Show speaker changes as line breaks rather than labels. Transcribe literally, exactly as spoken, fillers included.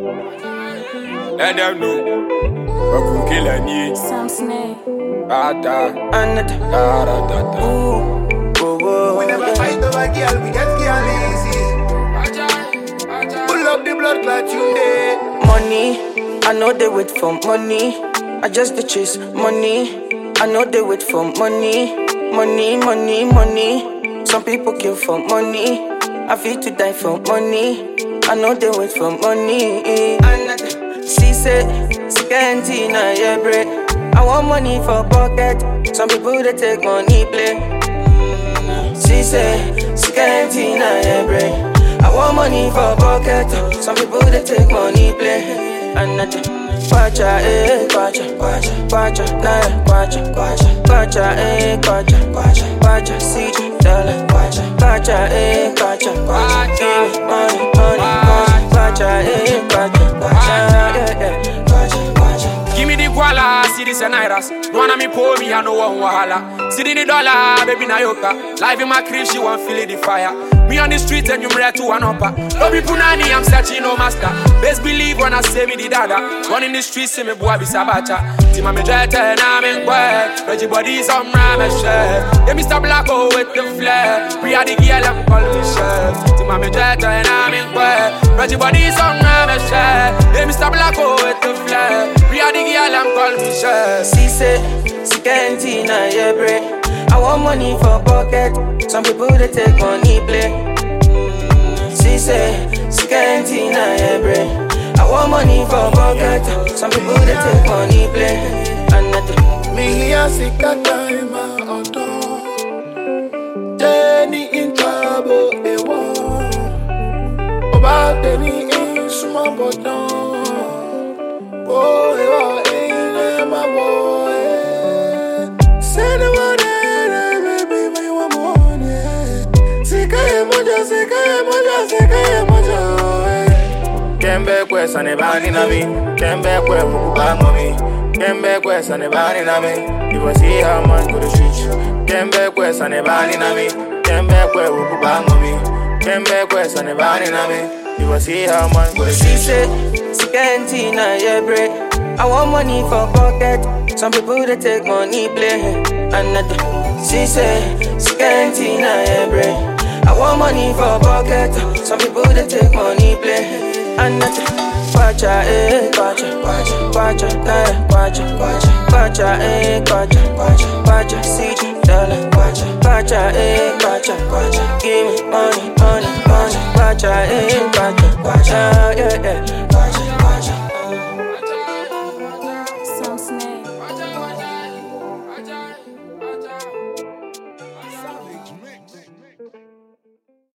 Let them know. We could kill any.
Sam Snake.
Da da. And da da da da.
We never fight over girl, we get girl easy. Pull up the blood clot you day.
Money, I know they wait for money. I just the chase money. I know they wait for money. Money, money, money. Some people kill for money. I feel to die for money. I know they wait for money. And she said, Scantina, yeah, bread. I want money for pocket. Some people they take money play. She said, Scantina, yeah, bread. I want money for pocket. Some people they take money play. And I Kwacha, eh, kwacha, kwacha, kwacha, nah, kwacha, kwacha, kwacha, eh, kwacha, kwacha, kwacha, C J, dollar, kwacha, kwacha, eh, kwacha, kwacha, money, money, kwacha, eh, kwacha, kwacha, yeah, yeah, kwacha, kwacha.
Give me the guala, see this and iras. No one me pour me, I know one wahala. See the dollar, baby Nayoka. Life in my crib, she want feel the fire. Me on the street and you ready to one upper. No be punani, I'm searching no master. Best believe when I say me the dada. Run in the streets, see me boy be sabacha. Tima me dread and I'm in quiet. Reggie body some ram and share. Yeah, Mister Blacko with the flair. We are the girl, I'm calling me chef. Tima me dread and I'm in quiet. Reggie body some ram and share. Yeah, Mister Blacko with the flair. We are the girl, I'm calling me chef.
She said, Scantina, yeah, bread. I want money for pocket. Some people they take money play. She say, Scantina, yeah, bread. I want money for pocket. Some people they take money play. And I
Me here sick that time out door. Jenny in trouble, they want. About Jenny in small but no. Boy, oh, eh, my boy. Say the word. Kembe kwesa ne bani na mi, kembe kwe kukubango mi, kembe kwesa ne bani na mi. You will see how man go the street. Kembe kwesa ne bani na mi, kembe kwe kukubango mi, kembe kwesa ne bani na mi. You will see how man go the street.
She said, Scantina, yeah, bread. I want money for pocket. Some people they take money play. And I she said, Scantina, yeah, bread. I want money for pocket. Some people they take money play. And I kwacha, eh, kwacha, kwacha, kwacha, nah, kwacha, kwacha, kwacha, eh, kwacha, kwacha, kwacha, C J, dollar, kwacha, kwacha, eh, kwacha, kwacha, give me money, money, money, kwacha, eh, kwacha, kwacha, yeah, yeah.